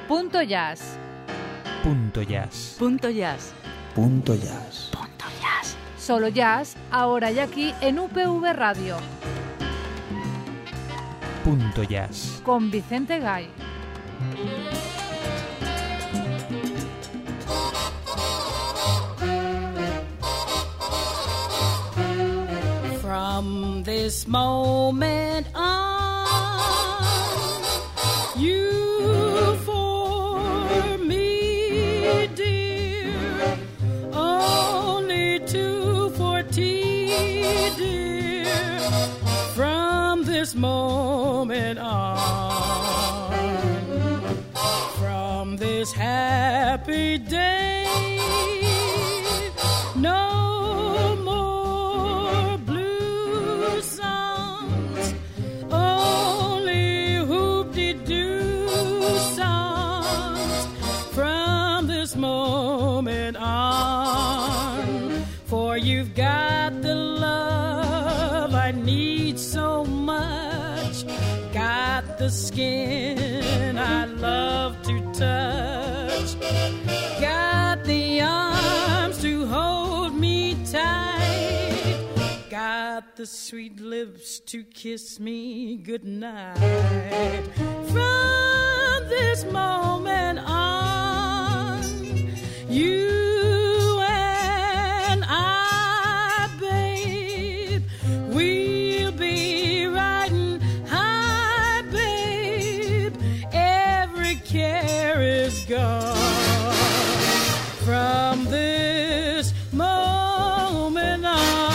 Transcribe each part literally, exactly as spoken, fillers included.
Punto Jazz. Punto Jazz. Punto Jazz. Punto Jazz. Punto Jazz. Solo jazz, ahora y aquí en U P V Radio. Punto Jazz. Con Vicente Gay. From this moment on, you for me, dear, only two forty, dear. From this moment on, from this happy day, no you've got the love I need so much, got the skin I love to touch, got the arms to hold me tight, got the sweet lips to kiss me goodnight. From this moment on, you gone. From this moment on.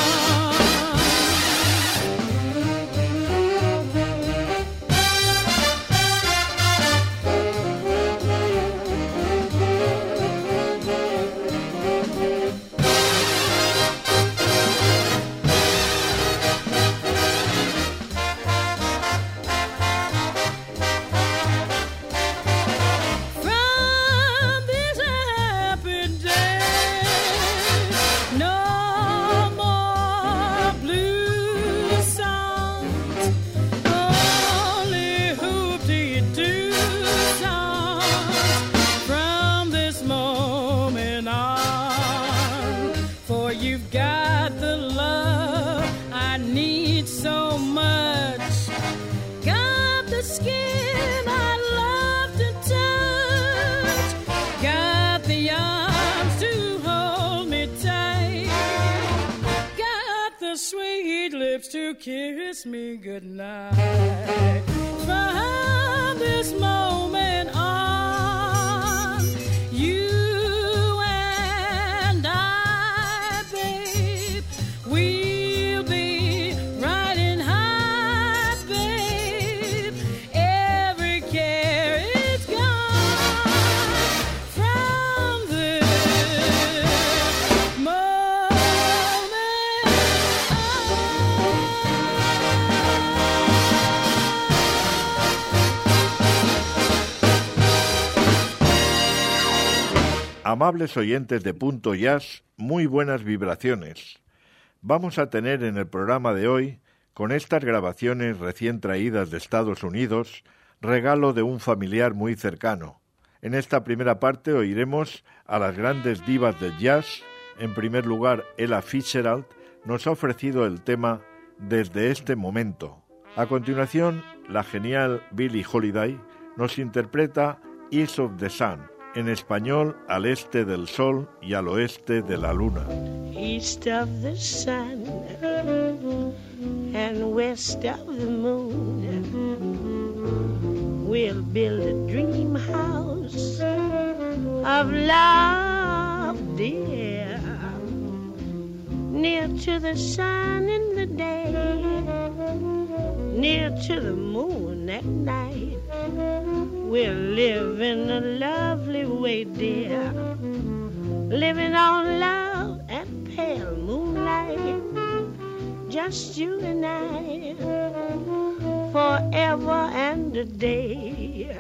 To kiss me goodnight. From this moment on, you and I, babe, we'll be riding high, babe. Every care is gone. From this moment. Amables oyentes de Punto Jazz, muy buenas vibraciones. Vamos a tener en el programa de hoy, con estas grabaciones recién traídas de Estados Unidos, regalo de un familiar muy cercano. En esta primera parte oiremos a las grandes divas del jazz. En primer lugar, Ella Fitzgerald nos ha ofrecido el tema Desde este momento. A continuación, la genial Billie Holiday nos interpreta East of the Sun. En español, al este del sol y al oeste de la luna. East of the sun and west of the moon, we'll build a dream house of love, dear, near to the sun in the day, near to the moon at night. We'll live in a lovely way, dear, living on love and pale moonlight, just you and I, forever and a day.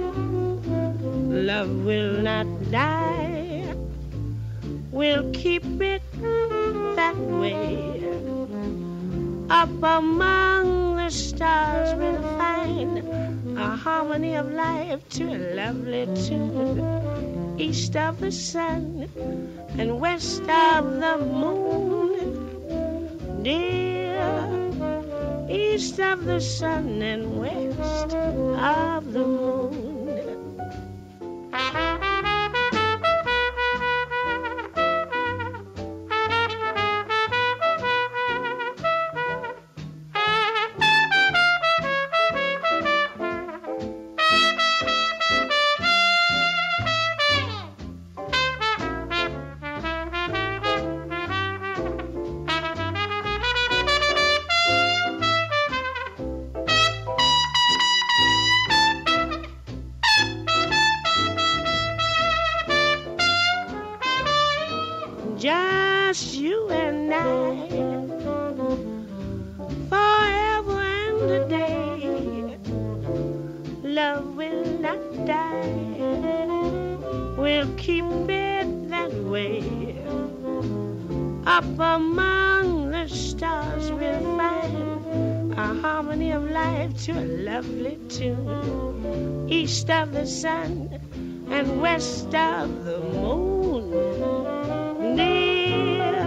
Love will not die, we'll keep it that way. Up among the stars we'll find a harmony of life to a lovely tune. East of the sun and west of the moon, dear. East of the sun and west of the moon. Just you and I, forever and a day. Love will not die, we'll keep it that way. Up among the stars we'll find a harmony of life to a lovely tune. East of the sun and west of the moon, dear.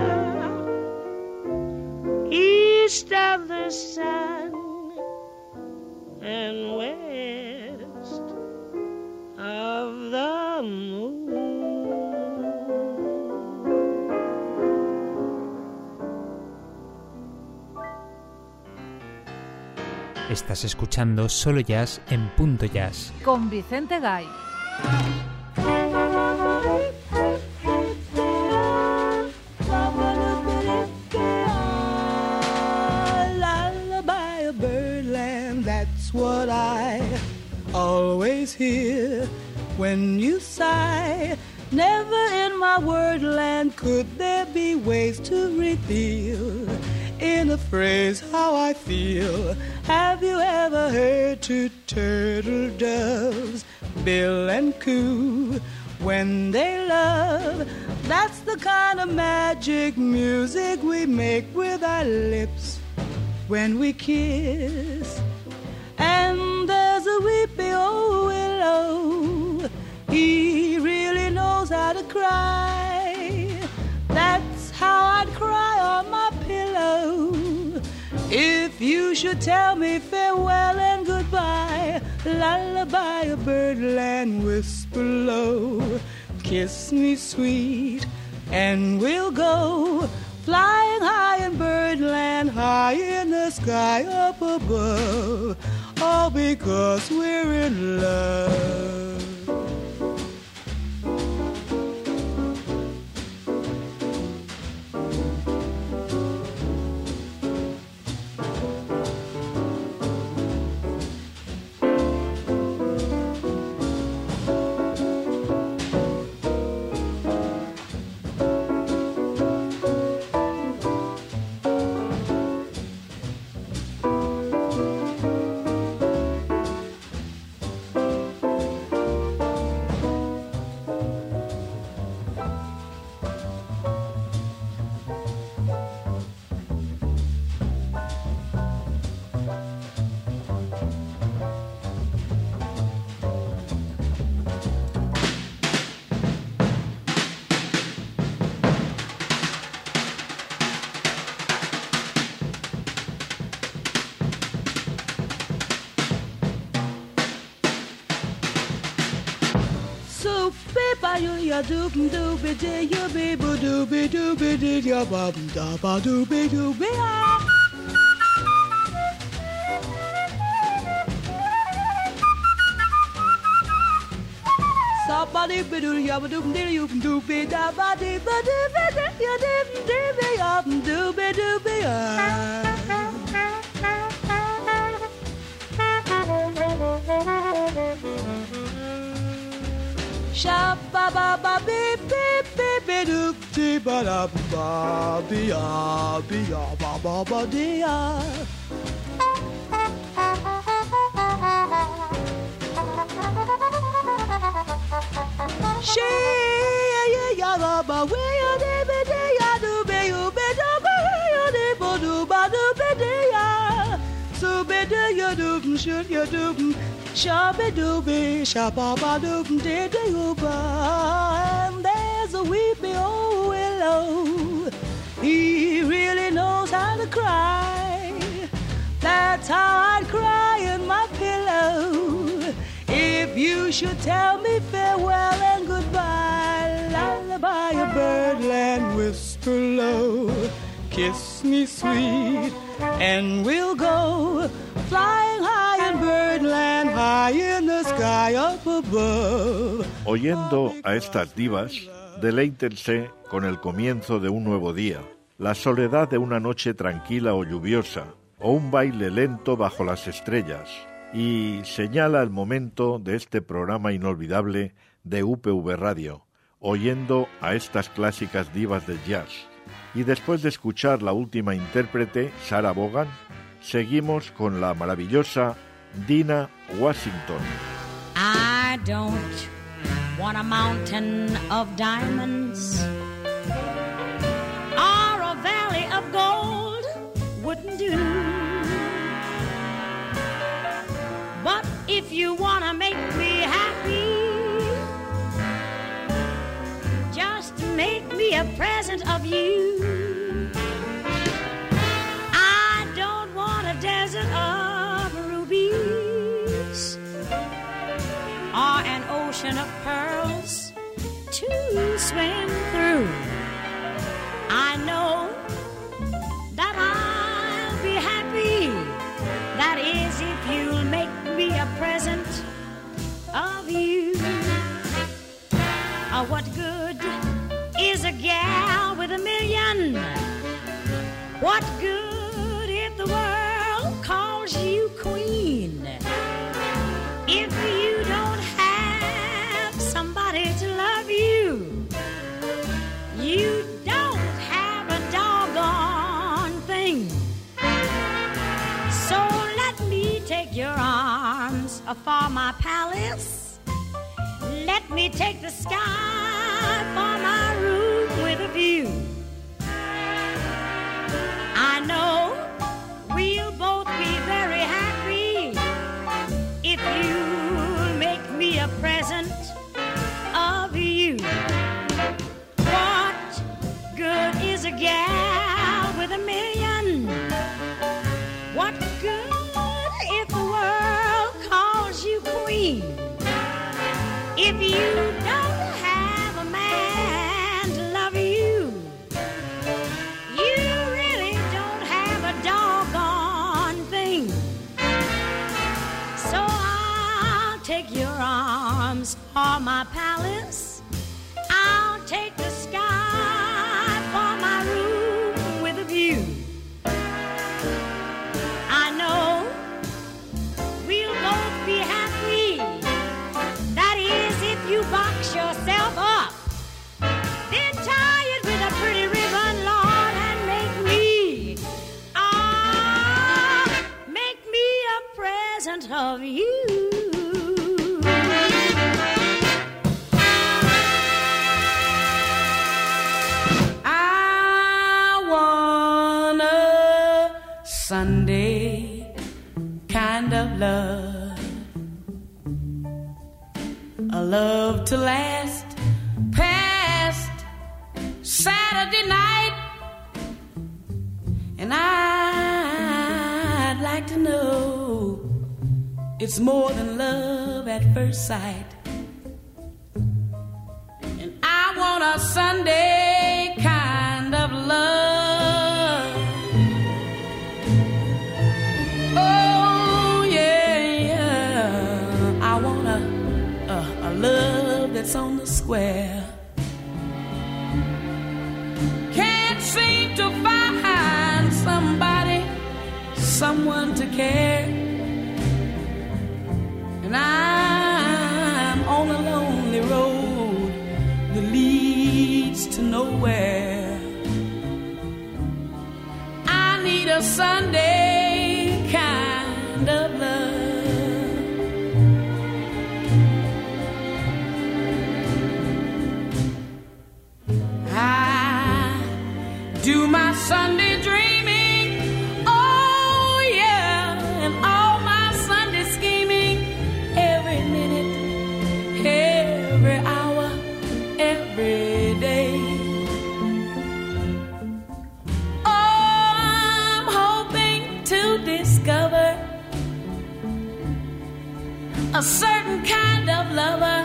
East of the sun and west of the moon. Estás escuchando Solo Jazz en Punto Jazz con Vicente Gay. Lullaby of birdland, that's what I always hear when you sigh. Never in my wordland could there be ways to reveal in a phrase how I feel. Have you ever heard two turtle doves bill and coo when they love? That's the kind of magic music we make with our lips when we kiss. And there's a weepy old willow, he really knows how to cry. That's how I'd cry on my pillow if you should tell me farewell and goodbye. Lullaby of birdland, whisper low, kiss me sweet, and we'll go flying high in birdland, high in the sky up above, all because we're in love. Ya doop doop dee ya be boo doop doop dee ya ba da ba doop doop ya. Somebody be do ya ba doop dee you doop da ba dee ba dee ba dee ya dee dee be ya doop doop ya. Sha ba ba ba beep beep beep beep doop dee ba da ba be ya be ya ba ba ba dee ya. She ya ya ya ba ba we ya dee be dee ya do be you be do be ya dee bo do ba do be dee ya. So be dee ya doop shoot ya doop. Shabby dooby, shababa doop, diddy ooba. And there's a weepy old willow. He really knows how to cry. That's how I'd cry in my pillow. If you should tell me farewell and goodbye, lullaby a birdland whisper low. Kiss me sweet, and we'll go flying high in birdland, high in the sky up above. Oyendo a estas divas, deleítense con el comienzo de un nuevo día, la soledad de una noche tranquila o lluviosa, o un baile lento bajo las estrellas, y señala el momento de este programa inolvidable de U P V Radio, oyendo a estas clásicas divas del jazz. Y después de escuchar la última intérprete, Sarah Vaughan, seguimos con la maravillosa Dinah Washington. I don't want a mountain of diamonds or a valley of gold, wouldn't do. But if you want to make me happy, just make me a present of you. I don't want a desert of rubies or an ocean of pearls to swim through. I know that I'll be happy. That is if you'll make me a present of you. Oh, what good is a gal with a million? What good if the world calls you queen? If you don't have somebody to love you, you don't have a doggone thing. So let me take your arms for my palace. Let me take the sky for my room with a view. I know we'll both be very happy if you make me a present of you. What good is a gal with a million? What good if the world calls you queen? If you don't have a man to love you, you really don't have a doggone thing. So I'll take your arms for my palace. I'll take the sky for my room with a view. I know we'll both be happy. That is if you box yourself up, then tie it with a pretty ribbon, Lord, and make me, ah, make me a present of you. I want a Sunday kind of love, a love to last past Saturday night. And I'd like to know it's more than love at first sight. And I want a Sunday kind of love. Oh yeah, yeah. I want a A, a love that's on the square. Can't seem to find somebody, someone to care. And I'm on a lonely road that leads to nowhere. I need a Sunday kind of love. Do my Sunday dreaming, oh yeah, and all my Sunday scheming a certain kind of lover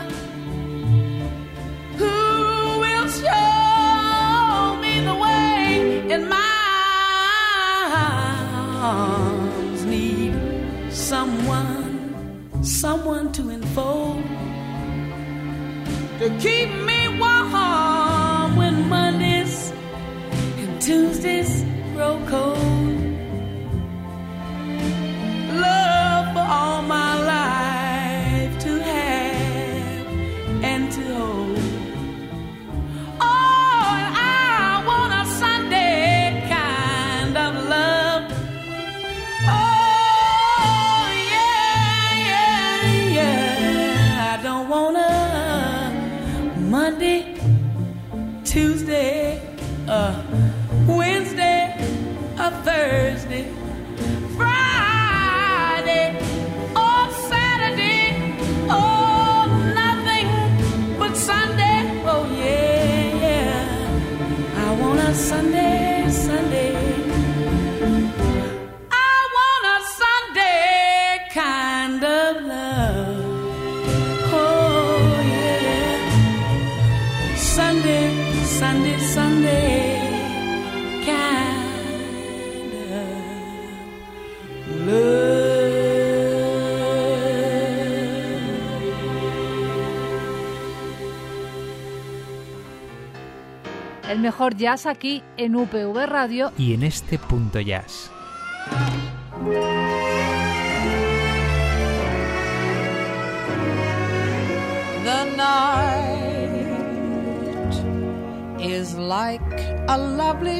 who will show me the way, and my arms need someone, someone to enfold, to keep me warm when Mondays and Tuesdays grow cold. Love for all my life to have and to hold. Oh, and I want a Sunday kind of love. Oh, yeah, yeah, yeah. I don't want a Monday, Tuesday, uh, Wednesday, a Thursday, Friday, or Saturday, oh, nothing but Sunday. Oh, yeah, yeah. I want a Sunday, Sunday. I want a Sunday kind of love. Oh, yeah. Sunday, Sunday, Sunday. El mejor jazz aquí en U P V Radio y en este punto jazz. The night is like a lovely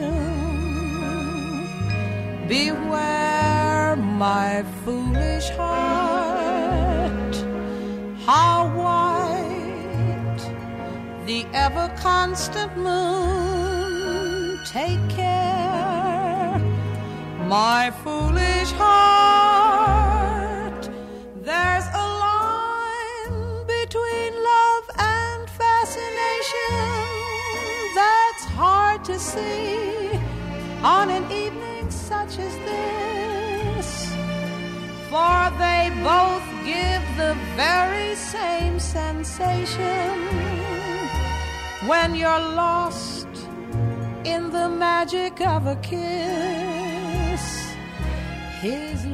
tune. Beware my foolish heart, how white the ever-constant moon. Take care, my foolish heart. There's a line between love and fascination that's hard to see on an evening such as this, for they both give the very same sensation when you're lost in the magic of a kiss. His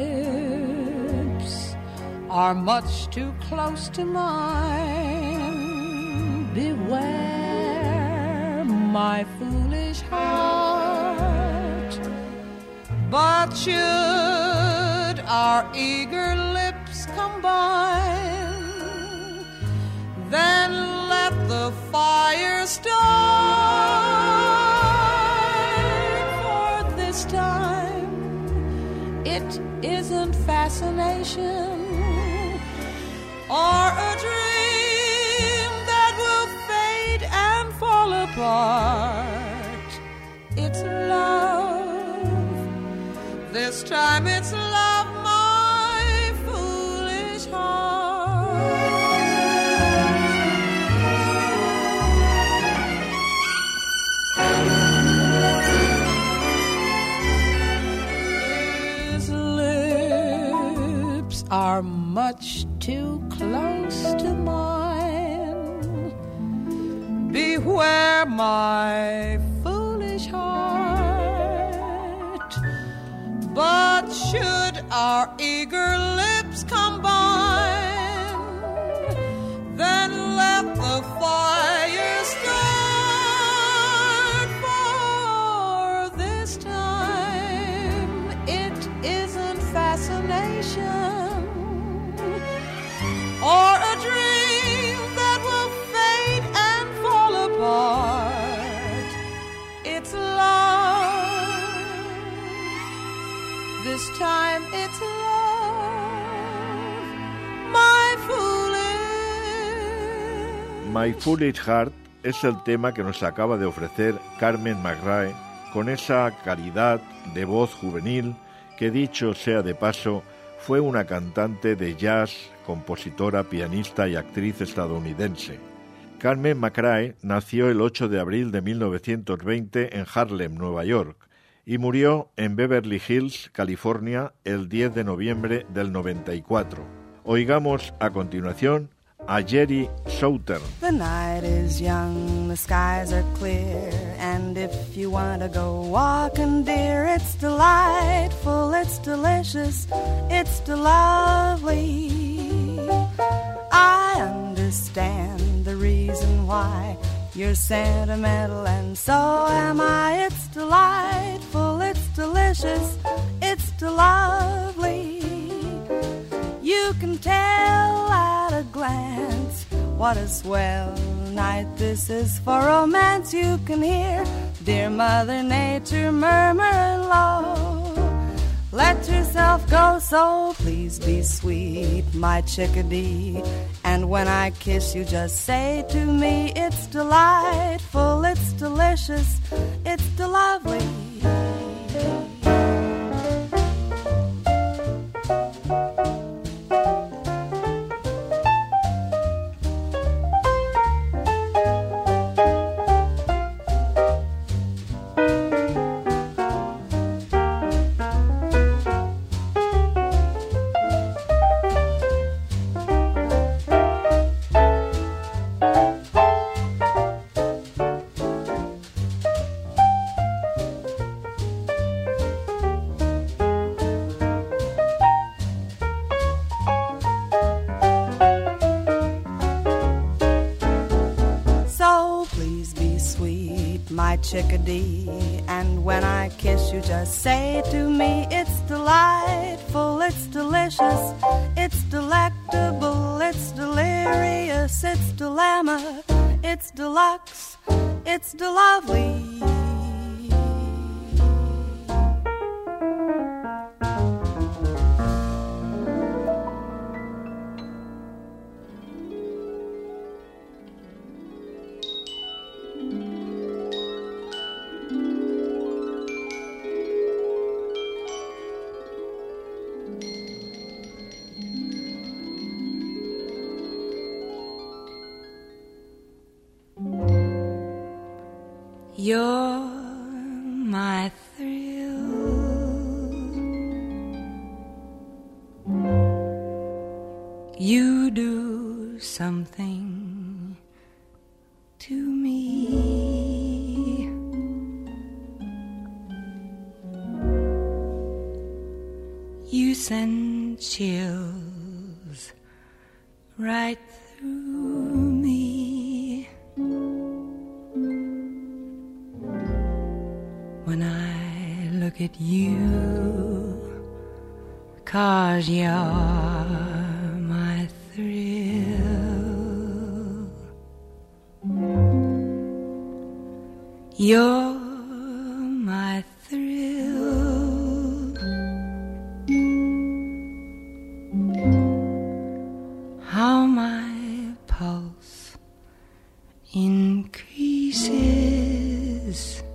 lips are much too close to mine. Beware my foolish heart. But should our eager lips combine, then let the fire start. For this time it isn't fascination or a dream that will fade and fall apart. It's love. This time it's love, my foolish heart. His lips are much too close to mine. Beware my foolish heart. But should our eager lips combine, then let the fire start. For this time it isn't fascination or a dream that will fade and fall apart. It's love. This time it's love, my foolish. My Foolish Heart es el tema que nos acaba de ofrecer Carmen McRae con esa calidad de voz juvenil que, dicho sea de paso, fue una cantante de jazz, compositora, pianista y actriz estadounidense. Carmen McRae nació el ocho de abril de mil novecientos veinte en Harlem, Nueva York, y murió en Beverly Hills, California, el diez de noviembre del noventa y cuatro. Oigamos a continuación a Jerry Southern. The night is young, the skies are clear, and if you want to go walking, dear, it's delightful, it's delicious, it's lovely. I understand the reason why you're sentimental, and so am I. It's delightful, it's delicious, it's lovely. You can tell at a glance what a swell night this is for romance. You can hear dear Mother Nature murmuring low. Let yourself go, so please be sweet, my chickadee. And when I kiss you, just say to me, it's delightful, it's delicious, it's lovely. Chickadee, and when I kiss you, just say to me, it's delightful, it's delicious, it's delectable, it's delirious, it's dilemma, it's deluxe, it's delovely. You're my thrill. You do something to me. You send chills right through me. When I look at you, 'cause you're my thrill. You're my thrill. How my pulse increases.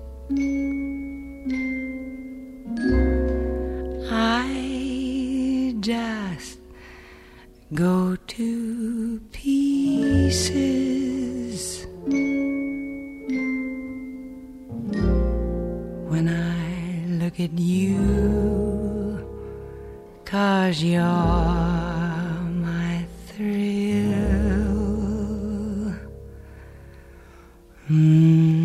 Just go to pieces when I look at you, 'cause you're my thrill. Mm.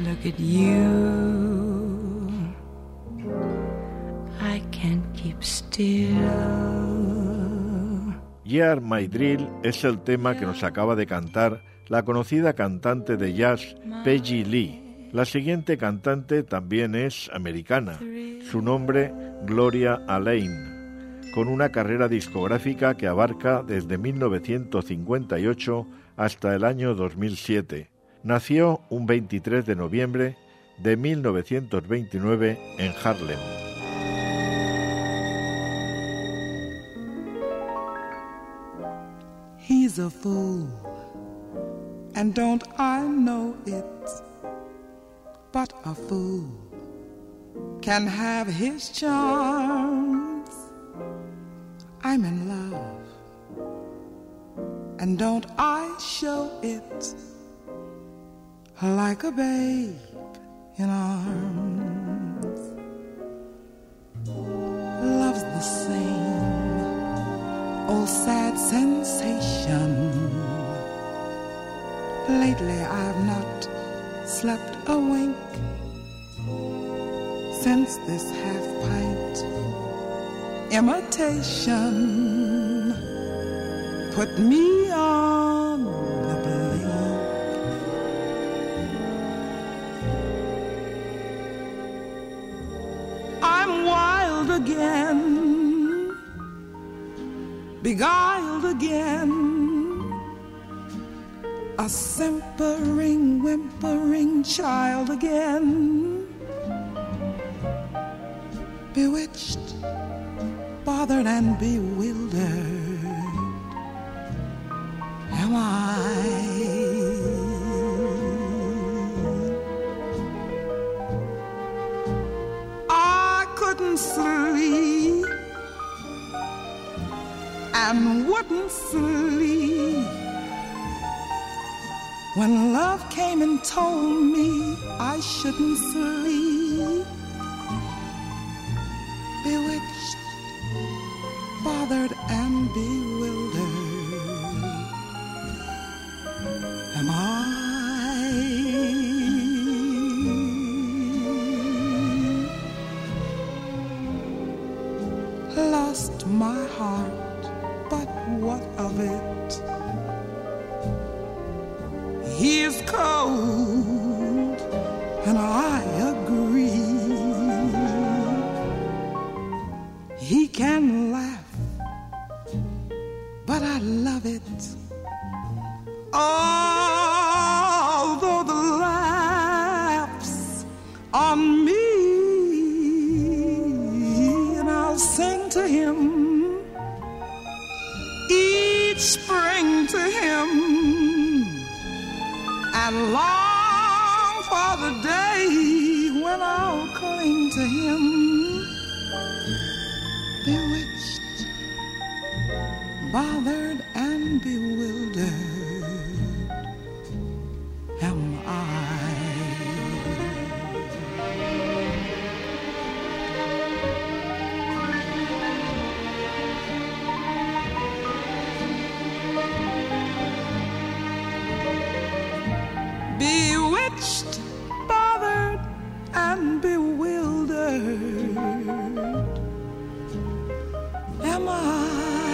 I can't keep still. still. Year My Drill es el tema que nos acaba de cantar la conocida cantante de jazz Peggy Lee. La siguiente cantante también es americana, su nombre Gloria Alleyne, con una carrera discográfica que abarca desde mil novecientos cincuenta y ocho hasta el año dos mil siete. Nació un veintitrés de noviembre de mil novecientos veintinueve en Harlem. He's a fool, and don't I know it? But a fool can have his charms. I'm in love, and don't I show it? Like a babe in arms. Love's the same old sad sensation. Lately I've not slept a wink since this half-pint imitation put me on the blink. I'm wild again, beguiled again, a simpering, whimpering child again, bewitched, bothered and bewildered am I. I couldn't sleep and wouldn't sleep when love came and told me I shouldn't sleep. Bewitched, bothered and bewildered am I. Lost my heart, but what of it? He is cold, and I agree. He can laugh, but I love it. Although the laughs on me, and I'll sing to him each spring to him, and long for the day when I'll cling to him. Bewitched, bothered and bewildered am I. Bewitched, bothered and bewildered am I.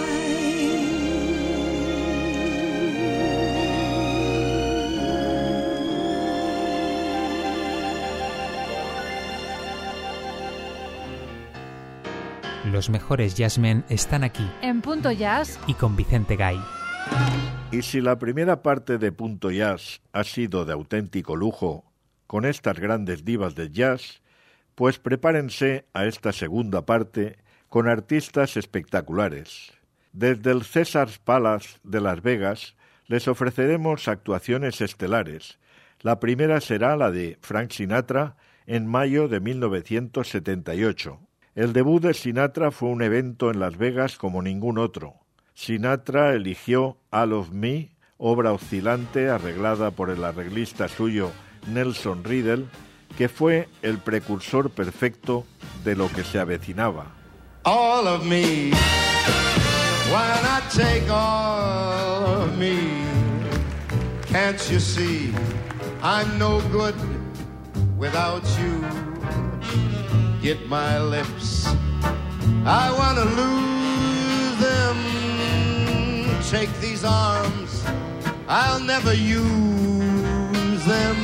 Los mejores jazzmen están aquí. En Punto Jazz. Y con Vicente Gay. Y si la primera parte de Punto Jazz ha sido de auténtico lujo, con estas grandes divas del jazz, pues prepárense a esta segunda parte con artistas espectaculares. Desde el Caesars Palace de Las Vegas les ofreceremos actuaciones estelares. La primera será la de Frank Sinatra en mayo de mil novecientos setenta y ocho. El debut de Sinatra fue un evento en Las Vegas como ningún otro. Sinatra eligió All of Me, obra oscilante arreglada por el arreglista suyo Nelson Riddle, que fue el precursor perfecto de lo que se avecinaba. All of me, why not take all of me? Can't you see I'm no good without you? Get my lips I want to lose them. Take these arms, I'll never use them.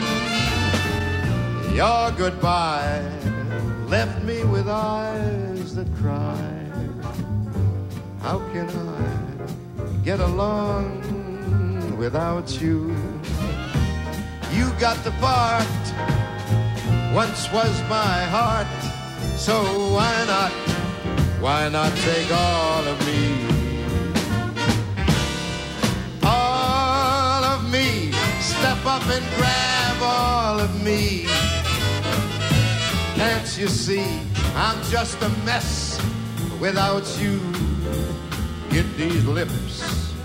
Your goodbye left me with eyes that cry. How can I get along without you? You got the part once was my heart, so why not, why not take all of me? All of me, step up and grab all of me. Can't you see, I'm just a mess without you. Get these lips,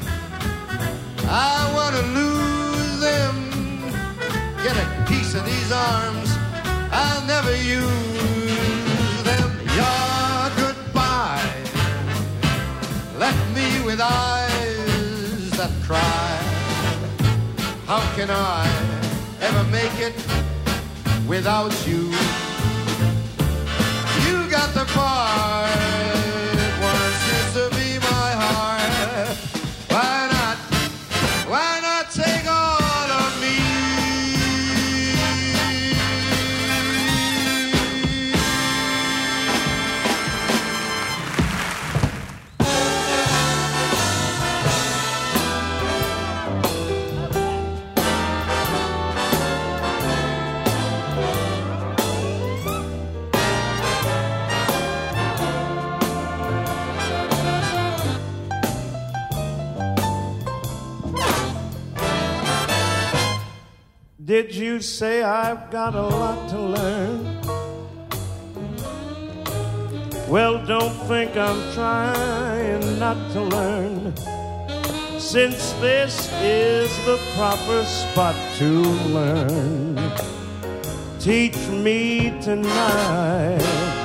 I wanna lose them. Get a piece of these arms, I'll never use them. Your goodbye left me with eyes that cry. How can I ever make it without you? You got the part once used to be my heart. Why not, why not take all of me? Did you say I've got a lot to learn? Well, don't think I'm trying not to learn, since this is the proper spot to learn. Teach me tonight,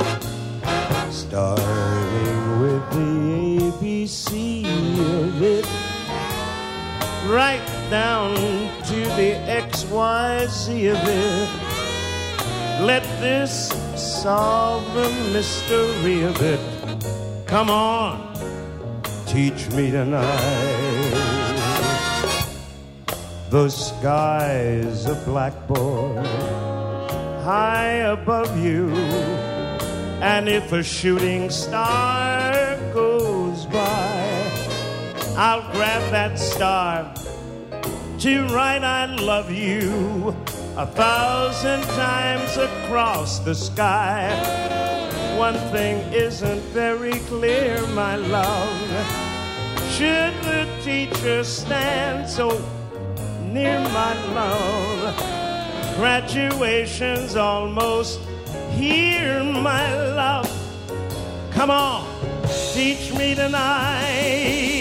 starting with the A B C of it, right down to the X Y Z of it. Let this solve the mystery of it. Come on, teach me tonight. The sky's a blackboard high above you, and if a shooting star goes by, I'll grab that star to write I love you a thousand times across the sky. One thing isn't very clear, my love. Should the teacher stand so near, my love? Graduation's almost here, my love. Come on, teach me tonight.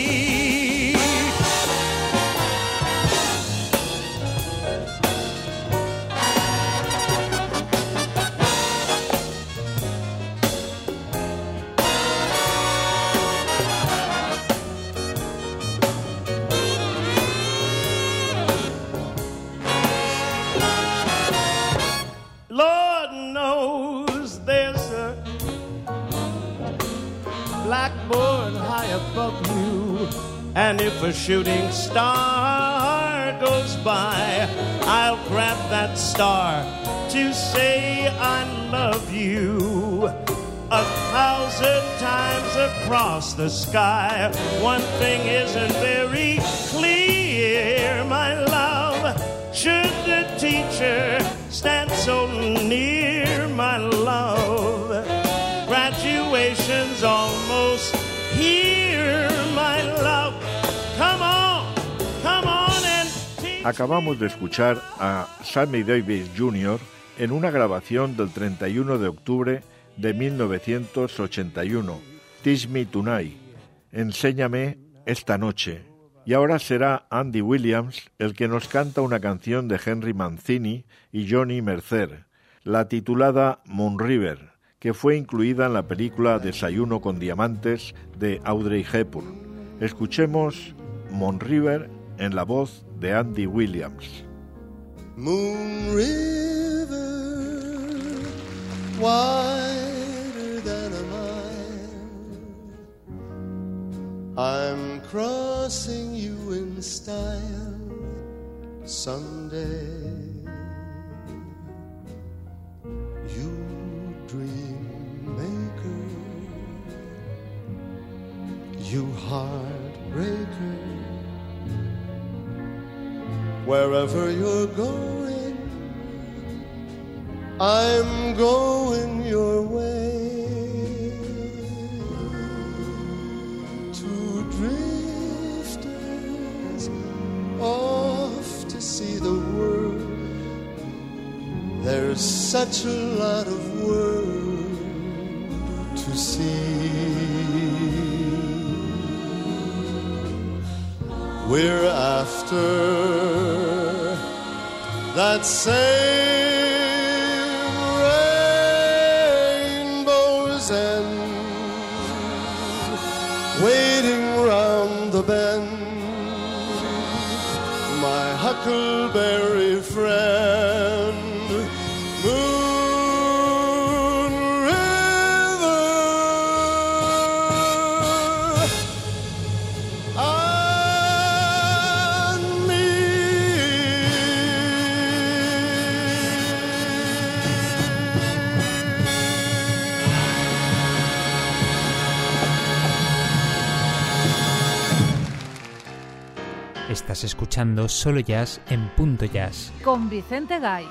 Blackboard high above you, and if a shooting star goes by, I'll grab that star to say I love you a thousand times across the sky. One thing isn't very clear, my love. Should the teacher stand so near, my love? Graduation's almost here, my love. Come on, come on and teach. Acabamos de escuchar a Sammy Davis junior en una grabación del treinta y uno de octubre de mil novecientos ochenta y uno, Teach Me Tonight, Enséñame esta noche. Y ahora será Andy Williams el que nos canta una canción de Henry Mancini y Johnny Mercer, la titulada Moon River, que fue incluida en la película Desayuno con Diamantes de Audrey Hepburn. Escuchemos Moon River en la voz de Andy Williams. Moon River, wider than a mile, I'm crossing you in style someday. You dream maker, you heartbreaker, wherever you're going, I'm going your way. Two drifters off to see the world. There's such a lot of world to see. We're after that same rainbow's end, waiting round the bend, my huckleberry friend, Moon River. And me. Estás escuchando Solo Jazz en Punto Jazz. Con Vicente Gay.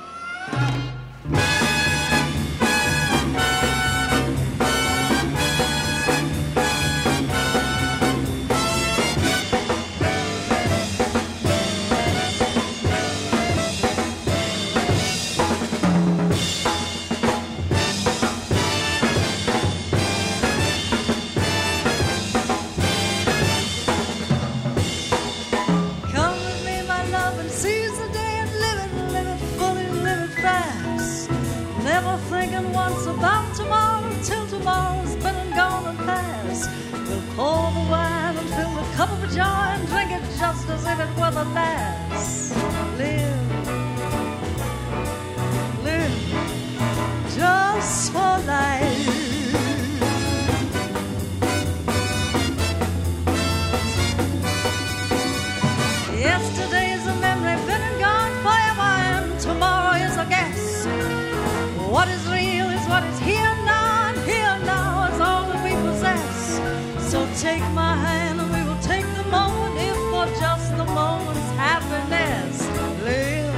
Just as if it were the last. Live, live, just for life. Yesterday is a memory, been and gone forever, and tomorrow is a guess. What is real is what is here now, and here now is all that we possess. So take my hand and we will take the moment, if for just the moment's happiness. Live,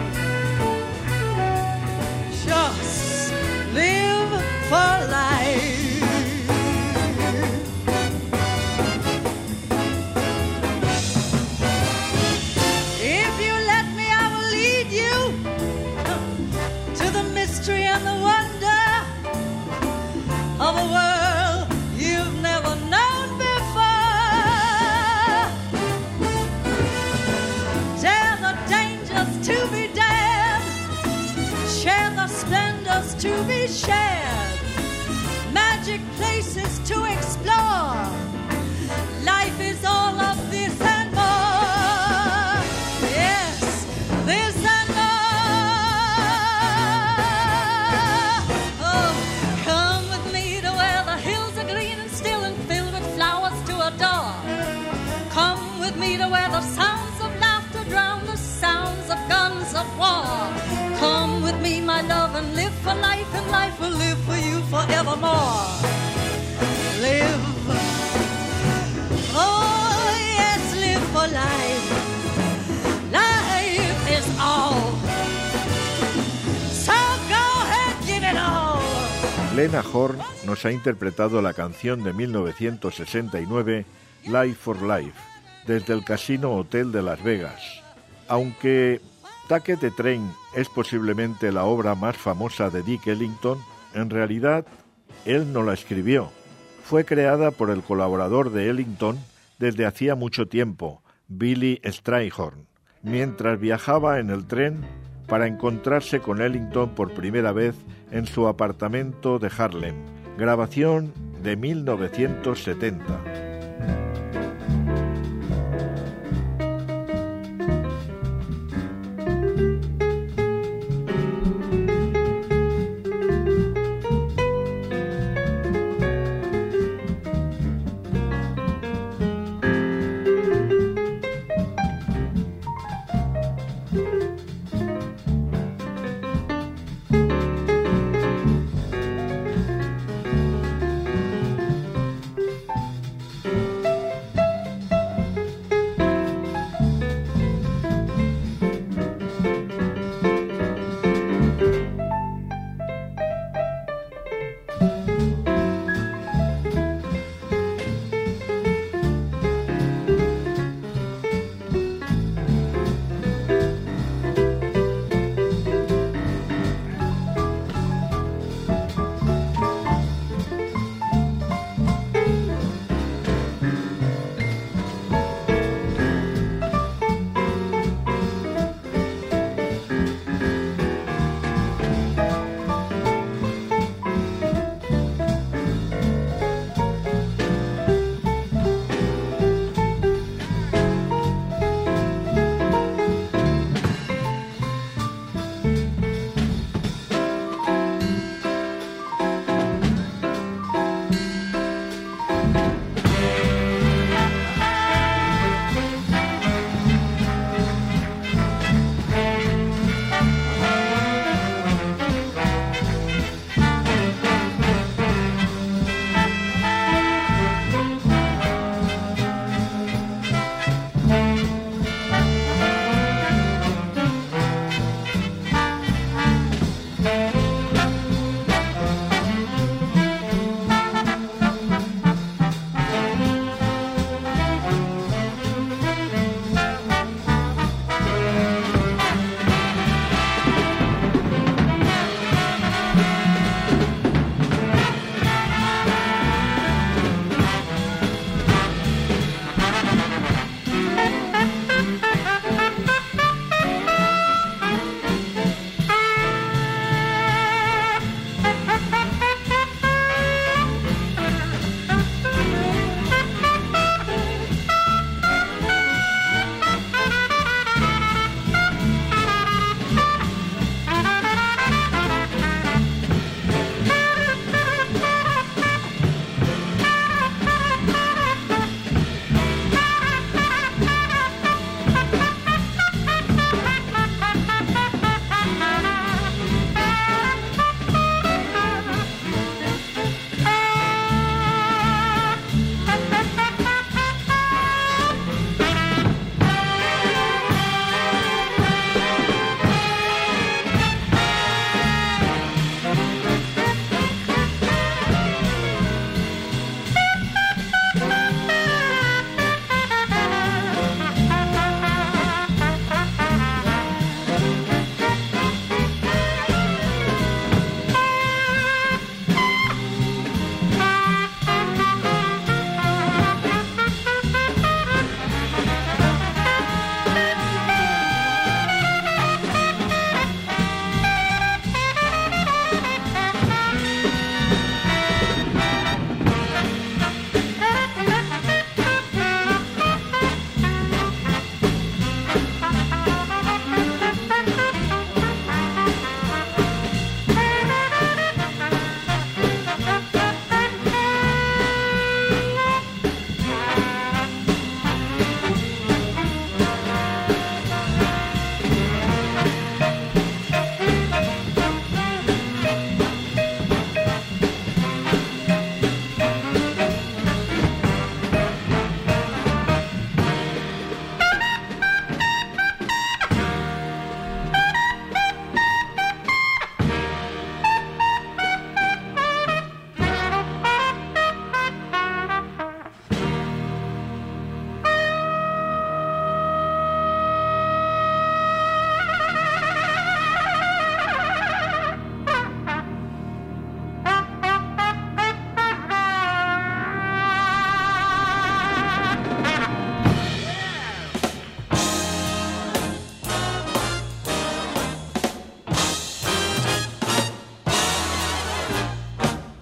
just live for life. If you let me, I will lead you to the mystery and the wonder of a world you've never known before. Dare the dangers to be dared, share the splendors to be shared, magic places to explore. Life is all of this and more. Yes, this and more. Oh, come with me to where the hills are green and still and filled with flowers to adore. Come with me to where the sounds of laughter drown the sounds of guns of war. Come with me, my love, and live for life, and life will live for you forevermore. Live. Oh, yes, live for life. Life is all. So go ahead, give it all. Lena Horne nos ha interpretado la canción de mil novecientos sesenta y nueve, Life for Life, desde el Casino Hotel de Las Vegas. Aunque Take the Train es posiblemente la obra más famosa de Duke Ellington, en realidad él no la escribió. Fue creada por el colaborador de Ellington desde hacía mucho tiempo, Billy Strayhorn, mientras viajaba en el tren para encontrarse con Ellington por primera vez en su apartamento de Harlem. Grabación de mil novecientos setenta.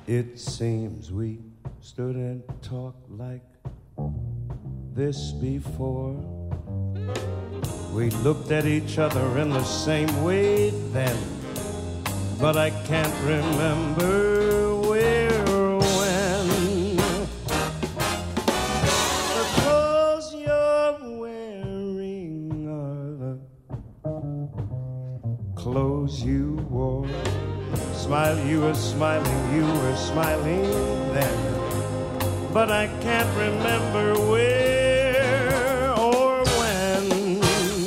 It seems we stood and talked like this before. We looked at each other in the same way then, but I can't remember where or when. The clothes you're wearing are the clothes you wore. Smile, you were smiling, you were smiling then, but I can't remember where or when.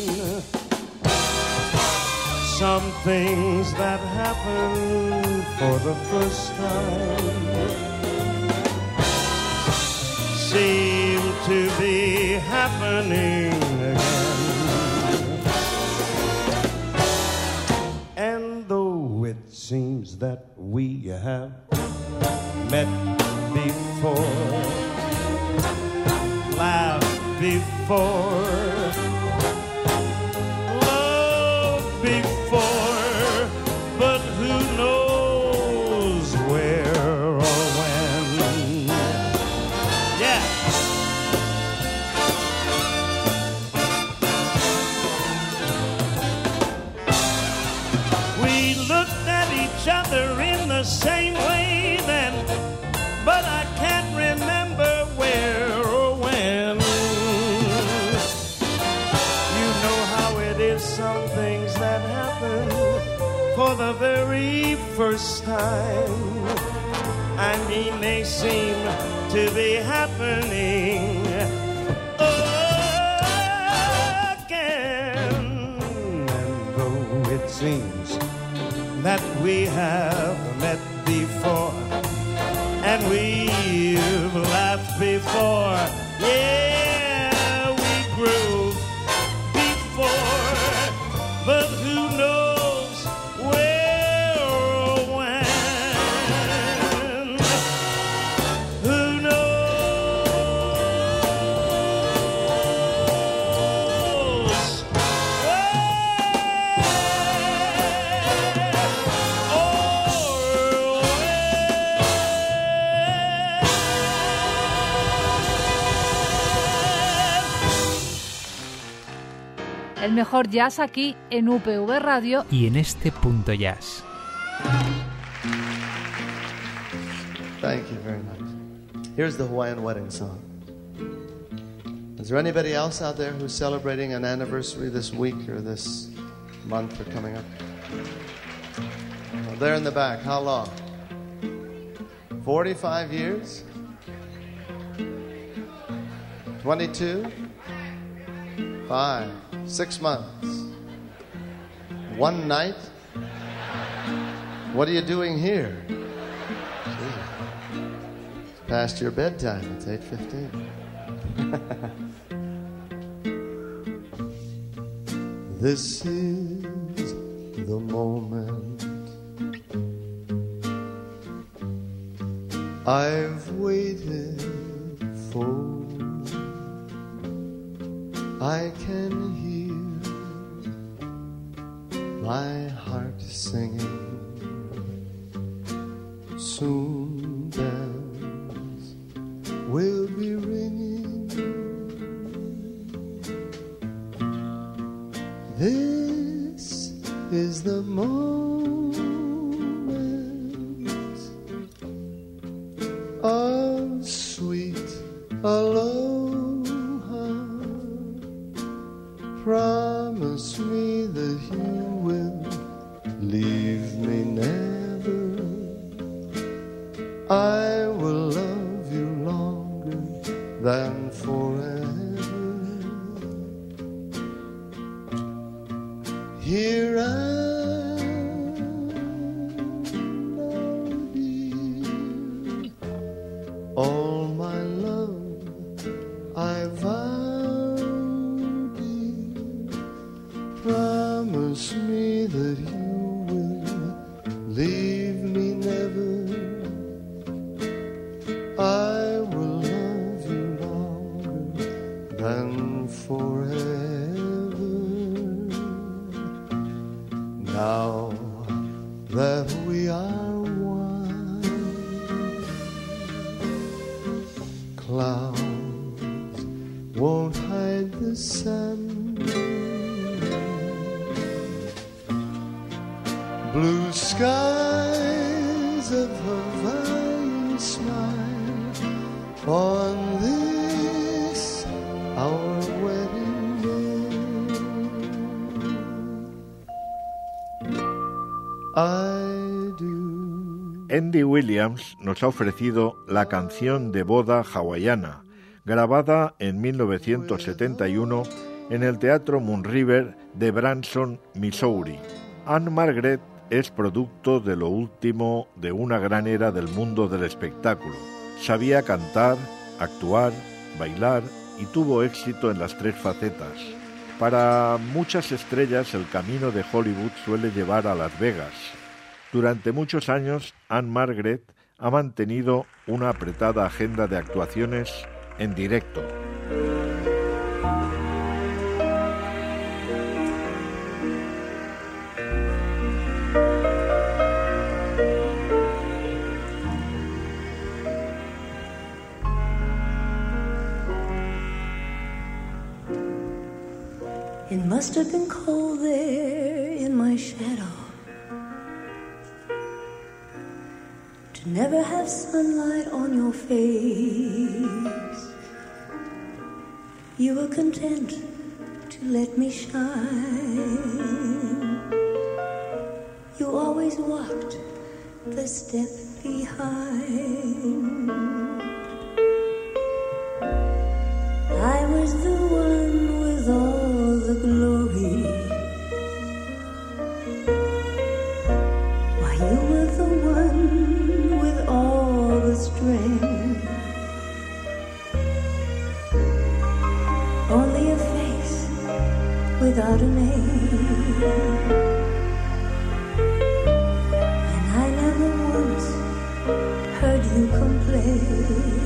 Some things that happen for the first time seem to be happening again. And though it seems that we have met before, laughed before, loved before, but who knows where or when? Yeah. We looked at each other in the same way then, but I can't remember where or when. You know how it is, some things that happen for the very first time, I mean they seem to be happening again. And though it seems that we have met before, and we've laughed before, yeah, we grew before, but who knows where or when? Who knows where or El mejor jazz aquí en U P V Radio y en este punto jazz. Thank you very much. Here's the Hawaiian wedding song. Is there anybody else out there who's celebrating an anniversary this week or this month or coming up? Well, there in the back, how long? forty-five years? twenty-two? Five? Six months? One night? What are you doing here? It's past your bedtime. It's eight fifteen. This is the moment I've waited for. I can hear my heart singing. Soon bells will be ringing. This is the moment of sweet aloha. Promise me that you will leave me never. I will love you longer than forever. Here I am, dear. All my love I vow, dear. Promise me that you will leave me never. I will love you longer than forever. Now that we are one, like the sun. Blue skies of Hawaiian smile on this our wedding day. I do. Andy Williams nos ha ofrecido la canción de boda hawaiana, grabada en mil novecientos setenta y uno en el Teatro Moon River de Branson, Missouri. Anne Margaret es producto de lo último de una gran era del mundo del espectáculo. Sabía cantar, actuar, bailar y tuvo éxito en las tres facetas. Para muchas estrellas el camino de Hollywood suele llevar a Las Vegas. Durante muchos años Anne Margaret ha mantenido una apretada agenda de actuaciones en directo. It must have been cold there in my shadow to never have sunlight on your face. You were content to let me shine. You always walked the step behind. I was the one with all the glory, while you were the one with all the strength. Only a face without a name, and I never once heard you complain.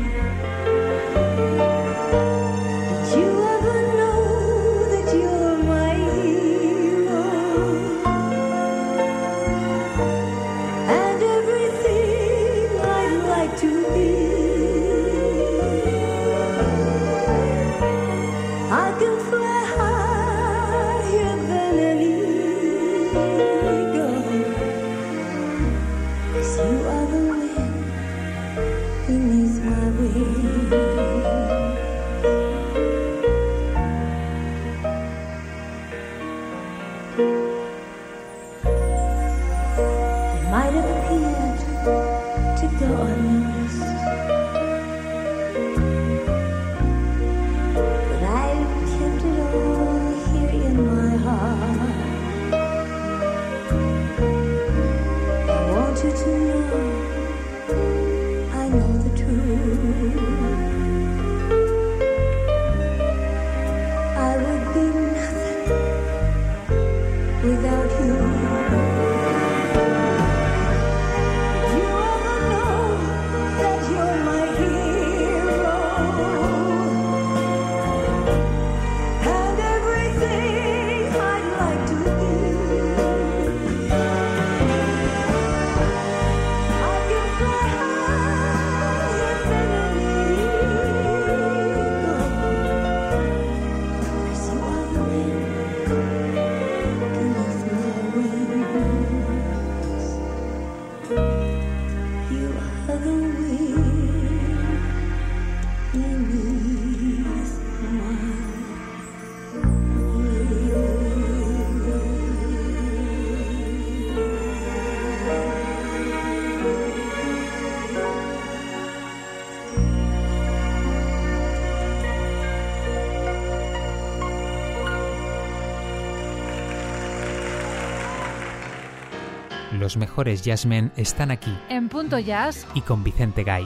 Los mejores jazzmen están aquí. En Punto Jazz. Y con Vicente Gay.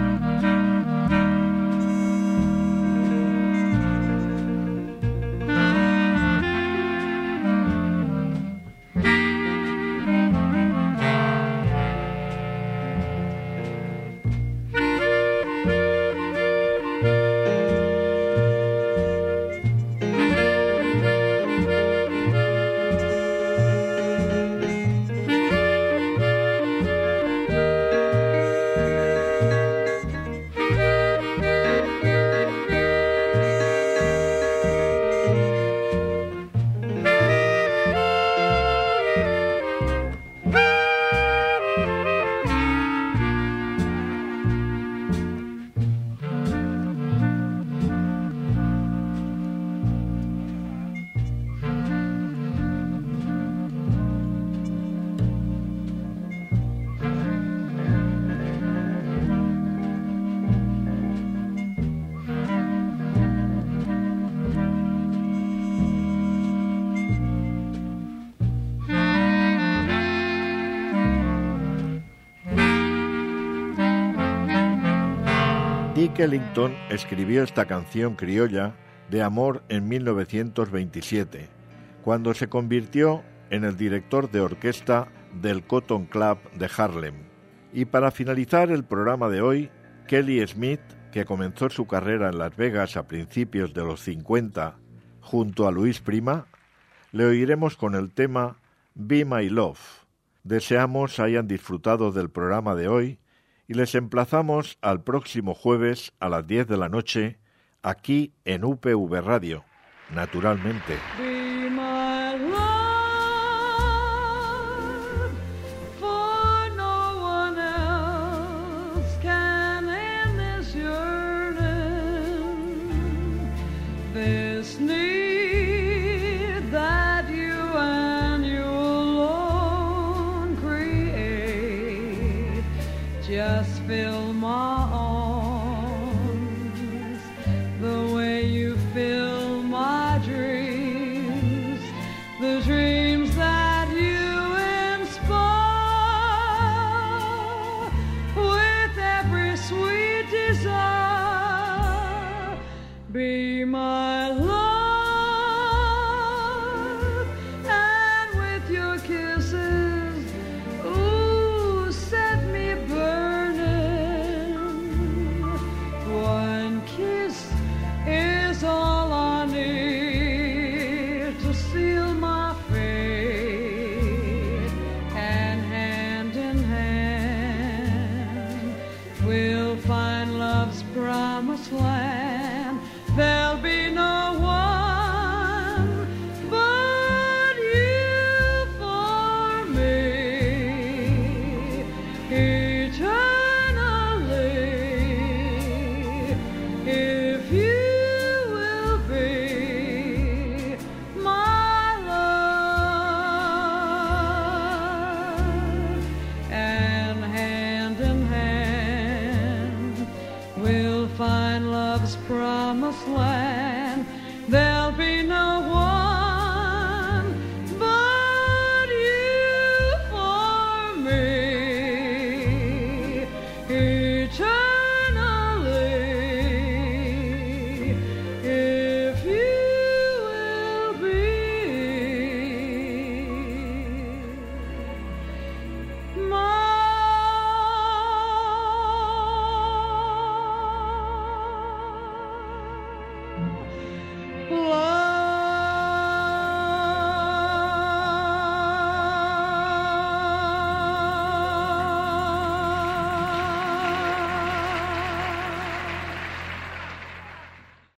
Thank you. Duke Ellington escribió esta canción criolla de amor en mil novecientos veintisiete, cuando se convirtió en el director de orquesta del Cotton Club de Harlem. Y para finalizar el programa de hoy, Kelly Smith, que comenzó su carrera en Las Vegas a principios de los cincuenta, junto a Luis Prima, le oiremos con el tema Be My Love. Deseamos hayan disfrutado del programa de hoy y les emplazamos al próximo jueves a las diez de la noche, aquí en U P V Radio, naturalmente. Be my love, for no one else can end this yearning, this need that you and you alone create. Just fill my arms the way you fill my dreams, the dreams that you inspire with every sweet desire. Be my love, and with your kisses, ooh, set me burning. One kiss is all I need to seal my fate, and hand in hand we'll find love's promised land. There'll be no one but you for me eternally, if you will be my love, and hand in hand we'll find love's promised land.